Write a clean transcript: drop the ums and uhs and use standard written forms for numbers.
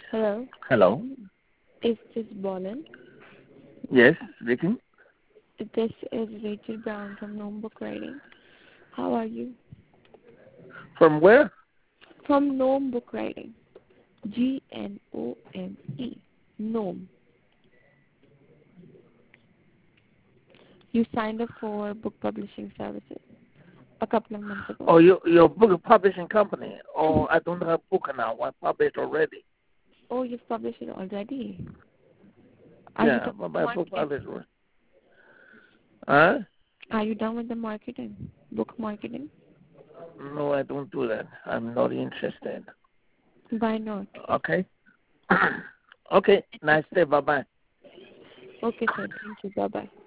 Hello, Hello. is this Bolin? Yes, speaking. This is Rachel Brown from Gnome Book Writing. How are you? From where? From Gnome Book Writing. Gnome. Gnome. You signed up for book publishing services a couple of months ago. Oh, your book publishing company. Oh, I don't have book now. I published already. Oh, you've published it already. Are you Yeah, done but with the my book marketing? published. Huh? Are you done with the marketing? Book marketing? No, I don't do that. I'm not interested. Why not? Okay. Okay. Nice day. Bye bye. Okay, sir. Thank you. Bye-bye.